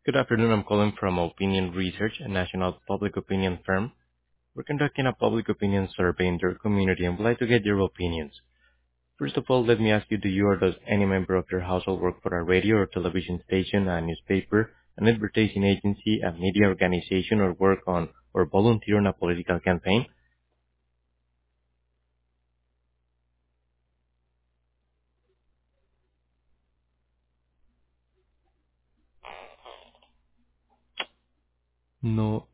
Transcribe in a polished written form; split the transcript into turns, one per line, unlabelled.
Good afternoon. I'm calling from Opinion Research, a national public opinion firm. We're conducting a public opinion survey in your community and would like to get your opinions. First of all, let me ask you, do you or does any member of your household work for a radio or television station, a newspaper, an advertising agency, a media organization, or work on or volunteer on a political campaign? No.